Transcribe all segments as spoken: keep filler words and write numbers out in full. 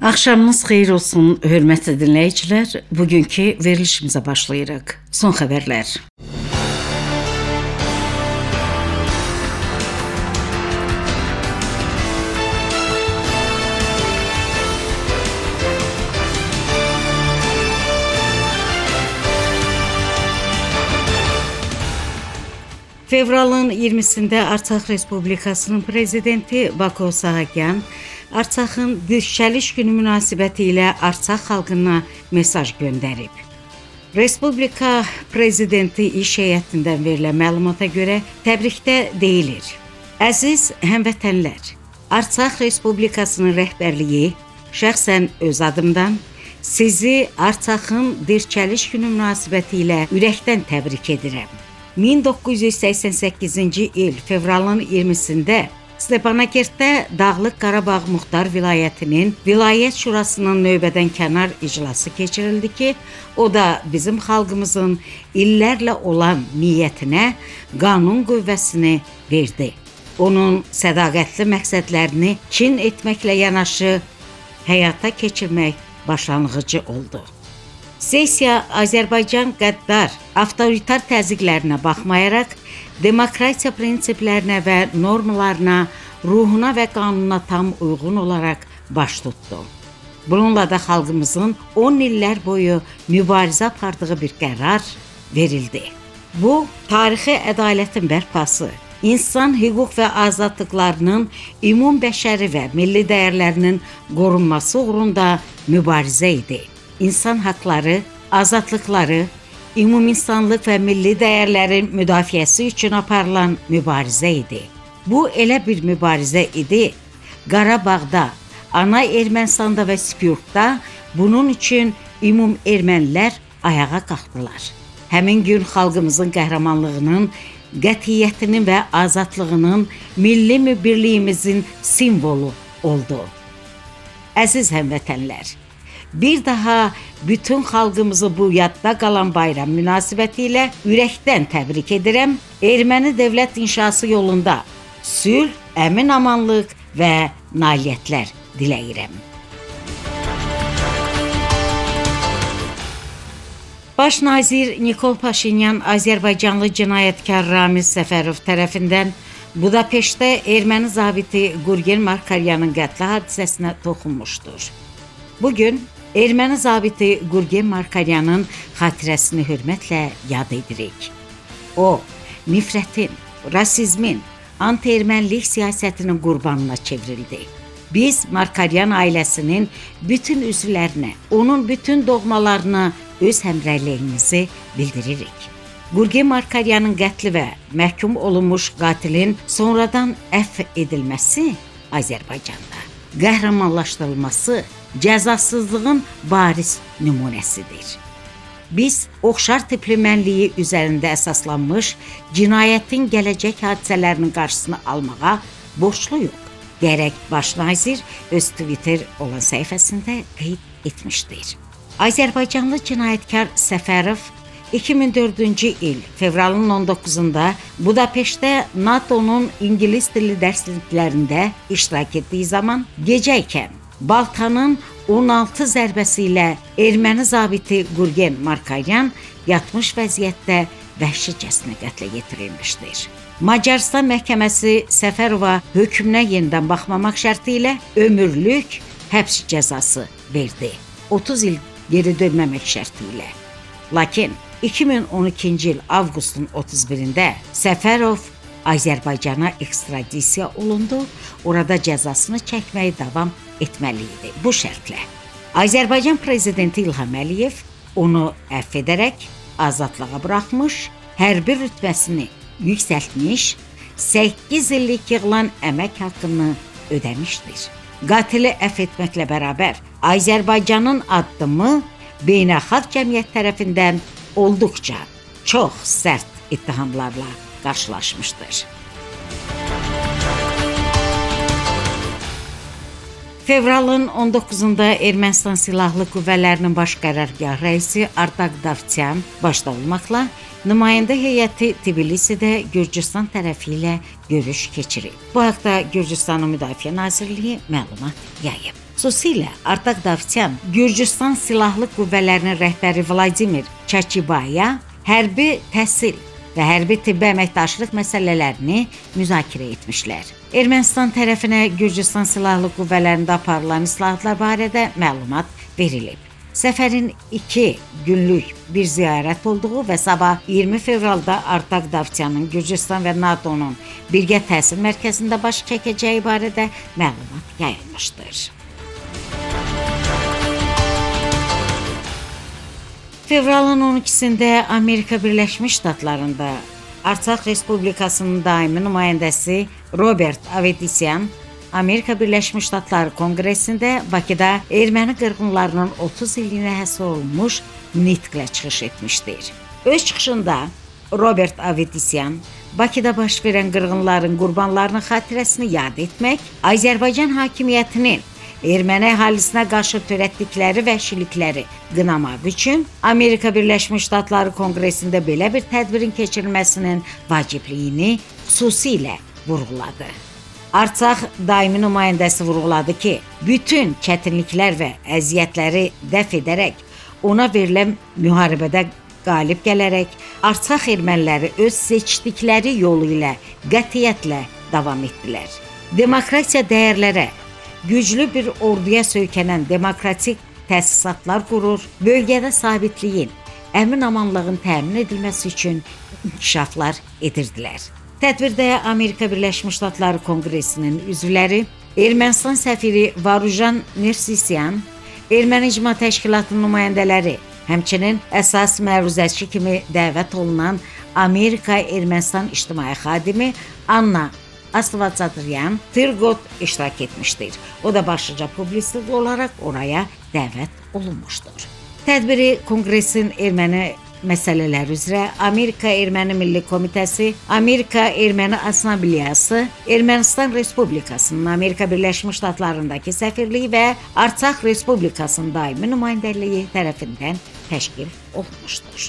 Axşamınız xeyir olsun, hörmətli dinləyicilər. Bugünkü verilişimizə başlayırıq. Son xəbərlər. Fevralın iyirmisində Artsaq Respublikasının prezidenti Bako Sahakyan Artsaqın Dirçəliş günü münasibəti ilə Artsaq xalqına mesaj göndərib. Respublika prezidenti iş heyətindən verilən məlumata görə təbrikdə deyilir. Əziz həmvətənlər, Artsaq Respublikasının rəhbərliyi şəxsən öz adımdan sizi Artsaqın Dirçəliş günü münasibəti ilə ürəkdən təbrik edirəm. min doqquz yüz səksən səkkizinci il fevralın iyirmisində Stepanakertdə Dağlıq Qarabağ Muxtar Vilayətinin Vilayət Şurasının növbədən kənar iclası keçirildi ki, o da bizim xalqımızın illərlə olan niyyətinə qanun qüvvəsini verdi. Onun sədaqətli məqsədlərini kin etməklə yanaşı həyata keçirmək başlanğıcı oldu. Sessiya Azərbaycan qəddar, avtoritar təzyiqlərinə baxmayaraq, demokratiya prinsiplərinə və normalarına, ruhuna və qanuna tam uyğun olaraq baş tutdu. Bununla da xalqımızın on illər boyu mübarizə apardığı bir qərar verildi. Bu, tarixi ədalətin bərpası, insan hüquq və azadlıqlarının ümum bəşəri və milli dəyərlərinin qorunması uğrunda mübarizə idi. İnsan haqları, azadlıqları, ümuminsanlıq və milli dəyərlərin müdafiəsi üçün aparılan mübarizə idi. Bu elə bir mübarizə idi, Qarabağda, ana Ermənistanda və Spiyurtda bunun üçün ümum ermənilər ayağa qalxdılar. Həmin gün xalqımızın qəhrəmanlığının, qətiyyətinin və azadlığının, milli birliyimizin simvolu oldu. Əziz həmvətənlər, bir daha bütün xalqımızı bu yadda qalan bayram münasibəti ilə ürəkdən təbrik edirəm. Erməni dövlət inşası yolunda sülh, əmin-amanlıq və nailiyyətlər diləyirəm. Baş nazir Nikol Paşinyan Azərbaycanlı cinayətkar Ramiz Səfərov tərəfindən Budapeştdə erməni zabiti Gurgen Markaryanın qətli hadisəsinə toxunmuşdur. Bugün erməni zabiti Gurgen Markaryanın xatirəsini hörmətlə yad edirik. O, nifrətin, rasizmin, anti-ermənilik siyasətinin qurbanına çevrildi. Biz Markaryan ailəsinin bütün üzvlərinə, onun bütün doğmalarına öz həmrəyliyimizi bildiririk. Gurgen Markaryanın qətli və məhkum olunmuş qatilin sonradan əfv edilməsi Azərbaycanda qəhrəmanlaşdırılması cəzasızlığın bariz nümunəsidir. Biz oxşar tipli mənliyi üzərində əsaslanmış cinayətin gələcək hadisələrinin qarşısını almağa borcluyuq. Gərək baş nazir öz Twitter olan səhifəsində qeyd etmişdir. Azərbaycanlı cinayətkar Səfərov iki min dördüncü il fevralın on doqquzunda Budapeştdə NATO'nun İngilis dili dərsliklərində iştirak etdiyi zaman gecəykən baltanın on altı zərbəsi ilə erməni zabiti Gurgen Markaryan yatmış vəziyyətdə vəhşicəsinə qətlə yetirilmişdir. Macarıstan məhkəməsi Səfərova hökmünə yenidən baxmamaq şərti ilə ömürlük həbs cəzası verdi. otuz il geri dönməmək şərti ilə. Lakin iki min on ikinci il avqustun otuz birində Səfərov Azərbaycana ekstradisiya olundu, orada cəzasını çəkməyi davam etməli idi. Bu şərtlə Azərbaycan prezidenti İlham Əliyev onu əfv edərək azadlığa buraxmış, hərbi rütbəsini yüksəltmiş, səkkiz illik yığılan əmək haqqını ödəmişdir. Qatili əfv etməklə bərabər Azərbaycanın addımı beynəlxalq cəmiyyət tərəfindən olduqca çox sərt ittihamlarla qarşılaşmışdır. Fevralın on doqquzunda Ermənistan Silahlı Qüvvələrinin Baş Qərargah rəisi Artaq Davtyan başda olmaqla nümayəndə heyəti Tbilisidə Gürcüstan tərəfi ilə görüş keçirib. Bu haqda Gürcüstanın Müdafiə Nazirliyi məlumat yayıb. Xüsusilə Artak Davtyan Gürcüstan Silahlı Qüvvələrinin rəhbəri Vladimir Çaçibaya hərbi təhsil və hərbi tibbi əməkdaşlıq məsələlərini müzakirə etmişlər. Ermənistan tərəfinə Gürcüstan Silahlı Qüvvələrində aparılan islahatlar barədə məlumat verilib. Səfərin iki günlük bir ziyarət olduğu və sabah iyirmi fevralda Artak Davtyanın Gürcüstan və NATO'nun birgə təhsil mərkəzində baş çəkəcəyi barədə məlumat yayılmışdır. Fevralın on ikisində Amerika Birləşmiş Ştatlarında Artsaq Respublikasının daimi nümayəndəsi Robert Avedisyan Amerika Birləşmiş Ştatları Konqresində Bakıda erməni qırğınlarının otuz illiyinə həsr olunmuş nitqlə çıxış etmişdir. Öz çıxışında Robert Avedisyan Bakıda baş verən qırğınların qurbanlarının xatirəsini yad etmək, Azərbaycan hakimiyyətinin erməni əhalisinə qarşı törətdikləri vəhşilikləri qınamaq üçün Amerika Birləşmiş Ştatları Konqresində belə bir tədbirin keçirilməsinin vacibliyini xüsusilə vurğuladı. Artsaq daimi nümayəndəsi vurğuladı ki, bütün çətinliklər və əziyyətləri dəf edərək, ona verilən müharibədə qalib gələrək, Artsaq erməniləri öz seçdikləri yolu ilə qətiyyətlə davam etdilər. Demokratiya dəyərlərə, güclü bir orduya söykənən demokratik təsisatlar qurur, bölgədə sabitliyin, əmin-amanlığın təmin edilməsi üçün inkişaflar edirdilər. Tədbirdə Amerika Birləşmiş Ştatları Konqresinin üzvləri, Ermənistan səfiri Varujan Nersisyan, Erməni İcma Təşkilatının nümayəndələri, həmçinin əsas məruzəçi kimi dəvət olunan Amerika Ermənistan İctimai xadimi Anna Astavacadryan Tırgot iştirak etmişdir. O da başlıca publisist olaraq oraya dəvət olunmuşdur. Tədbiri Konqresin erməni məsələləri üzrə Amerika Erməni Milli Komitəsi, Amerika Erməni Assambleyası, Ermənistan Respublikasının Amerika Birləşmiş Ştatlarındakı səfirliyi və Artsaq Respublikasının daimi nümayəndəliyi tərəfindən təşkil olunmuşdur.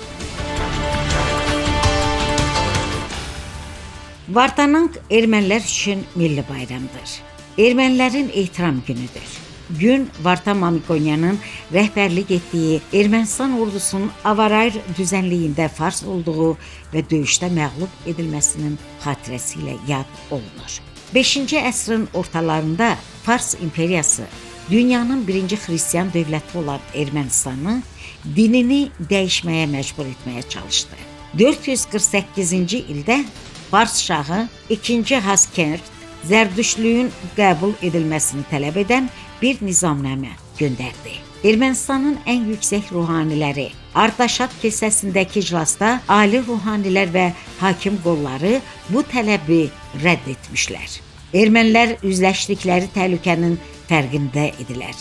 Vartanang ermənilər üçün milli bayramdır. Ermənilərin ehtiram günüdür. Gün Vartan Mamikonyanın rəhbərlik etdiyi Ermənistan ordusunun Avarayr düzənliyində fars olduğu və döyüşdə məğlub edilməsinin xatirəsi ilə yad olunur. beşinci əsrin ortalarında Fars imperiyası dünyanın birinci xristian dövləti olan Ermənistanı dinini dəyişməyə məcbur etməyə çalışdı. dörd yüz qırx səkkizinci ildə Fars şahı ikinci Haskert Zərdüştlüyün qəbul edilməsini tələb edən bir nizamnamə göndərdi. Ermənistanın ən yüksək ruhaniləri Artaşat kilsəsindəki iclasda ali ruhanilər və hakim qolları bu tələbi rədd etmişlər. Ermənilər üzləşdikləri təhlükənin fərqində idilər.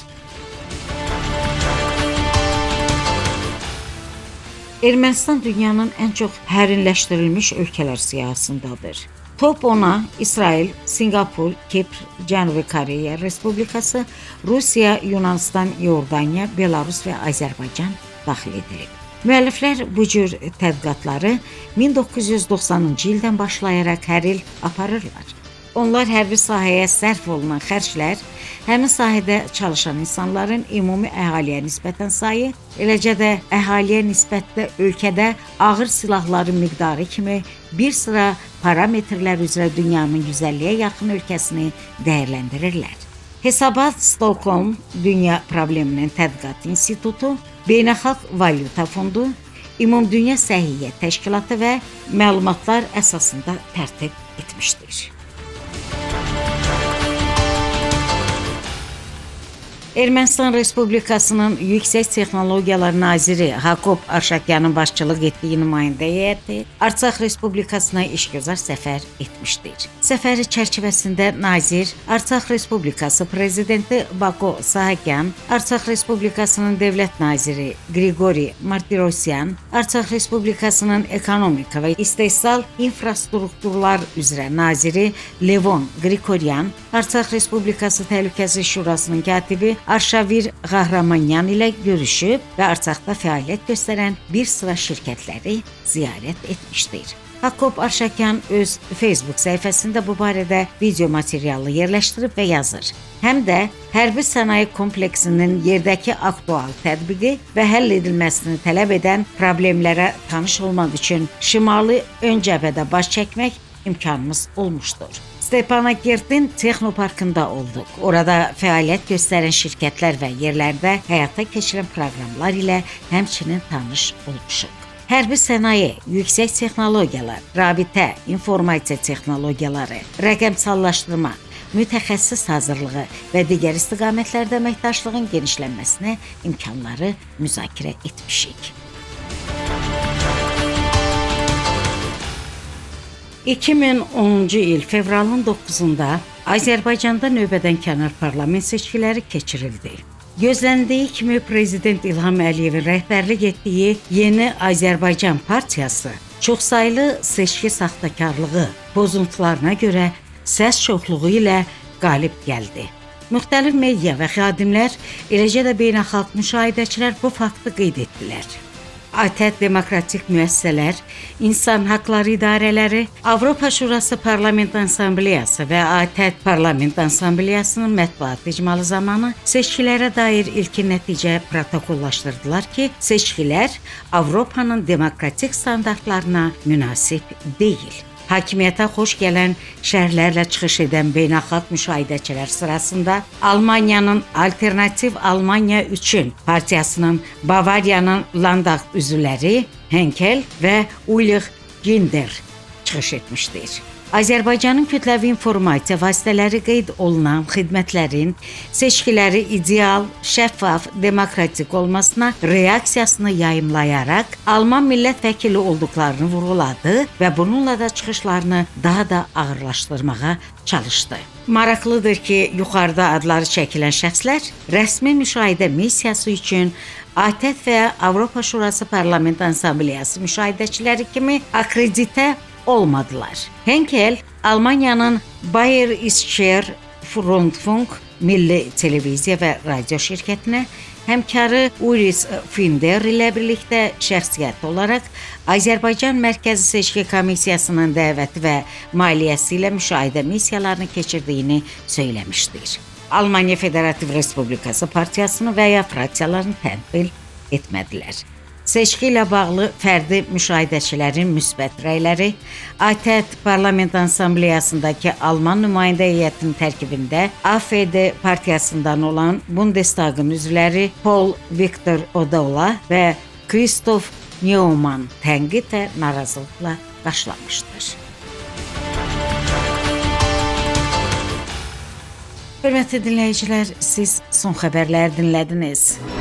Ermənistan dünyanın ən çox hərinləşdirilmiş ölkələr siyahısındadır. Top ona İsrail, Singapur, Kipr, Cənubi Koreya Respublikası, Rusiya, Yunanistan, Yordaniya, Belarus və Azərbaycan daxil edilib. Müəlliflər bu cür tədqiqatları min doqquz yüz doxsanıncı ildən başlayaraq hər il aparırlar. Onlar hərbi sahəyə sərf olunan xərclər, həmin sahədə çalışan insanların ümumi əhaliyə nisbətən sayı, eləcə də əhaliyə nisbətdə ölkədə ağır silahların miqdarı kimi bir sıra parametrlər üzrə dünyanın yüz əlliyə yaxın ölkəsini dəyərləndirirlər. Hesabat Stockholm Dünya Probleminin Tədqiqat İnstitutu, Beynəlxalq Valyuta Fondu, Ümumdünya Səhiyyə Təşkilatı və məlumatlar əsasında tərtib etmişdir. Ermənistan Respublikasının Yüksək Texnologiyalar Naziri Hakop Arşakyanın başçılıq etdiyi nümayəndə heyəti Artsaq Respublikasına işgüzar səfər etmişdir. Səfəri çərçivəsində nazir Artsaq Respublikası Prezidenti Bako Sahakyan, Artsaq Respublikasının Dövlət Naziri Grigori Martirosyan, Artsaq Respublikasının Ekonomika və İstehsal İnfrastrukturlar üzrə naziri Levon Grigoryan, Artsaq Respublikası Təhlükəsizlik Şurasının katibi Arşavir Qəhrəmanyan ilə görüşüb və Artsaqda fəaliyyət göstərən bir sıra şirkətləri ziyarət etmişdir. Hakop Arşakyan öz Facebook səhifəsində bu barədə video materialı yerləşdirib və yazır. Həm də hərbi sənaye kompleksinin yerdəki aktual tətbiqi və həll edilməsini tələb edən problemlərə tanış olmaq üçün şimali ön cəbhədə baş çəkmək imkanımız olmuşdur. Stepanakert-in texnoparkında olduq. Orada fəaliyyət göstərən şirkətlər və yerlərdə həyata keçirilən proqramlar ilə həmçinin tanış olmuşuq. Hərbi sənaye, yüksək texnologiyalar, rabitə, informasiya texnologiyaları, rəqəmsallaşdırma, mütəxəssis hazırlığı və digər istiqamətlərdə əməkdaşlığın genişlənməsinə imkanları müzakirə etmişik. iki min onuncu il fevralın doqquzunda Azərbaycanda növbədənkənar parlament seçkiləri keçirildi. Gözləndiyi kimi Prezident İlham Əliyevin rəhbərlik etdiyi Yeni Azərbaycan Partiyası çoxsaylı seçki saxtakarlığı pozuntularına görə səs çoxluğu ilə qalib gəldi. Müxtəlif media və xadimlər, eləcə də beynəlxalq müşahidəçilər bu faktı qeyd etdilər. ATƏT demokratik müəssisələr, insan haqları idarələri, Avropa Şurası Parlament Assambleyası və ATƏT Parlament Assambleyasının mətbuat icmalı zamanı seçkilərə dair ilkin nəticə protokollaşdırdılar ki, seçkilər Avropanın demokratik standartlarına münasib deyil. Hakimiyyətə xoş gələn şərhlərlə çıxış edən beynəlxalq müşahidəçilər sırasında Almaniyanın Alternativ Almaniya üçün partiyasının Bavariyanın Landtag üzvləri Henkel və Ulrich Ginder çıxış etmişdir. Azərbaycanın kütləvi informasiya vasitələri qeyd olunan xidmətlərin seçkiləri ideal, şəffaf, demokratik olmasına reaksiyasını yayımlayaraq Alman millət vəkili olduqlarını vurğuladı və bununla da çıxışlarını daha da ağırlaşdırmağa çalışdı. Maraqlıdır ki, yuxarıda adları çəkilən şəxslər rəsmi müşahidə missiyası üçün ATƏT və Avropa Şurası Parlament Assambleyası müşahidəçiləri kimi akreditə olmadılar. Henkel, Almaniyanın Bayer İşçiler Rundfunk milli televiziya və radio şirkətinə, həmkarı Ulrich Finder ilə birlikdə şəxsiyyət olaraq Azərbaycan Mərkəzi Seçki Komissiyasının dəvəti və maliyyəsi ilə müşahidə missiyalarını keçirdiyini söyləmişdir. Almaniya Federativ Respublikası partiyasını və ya fraksiyalarını tənqid etmədilər. Seçki ilə bağlı fərdi müşahidəçilərin müsbət rəyləri ATƏT Parlament Assambleyasındakı Alman nümayəndə heyətinin tərkibində A F D partiyasından olan Bundestagın üzvləri Paul Victor Odola və Christoph Neumann tənqid və narazılıqla qarşılamışdır. Hörmətli dinləyicilər, siz son xəbərləri dinlədiniz.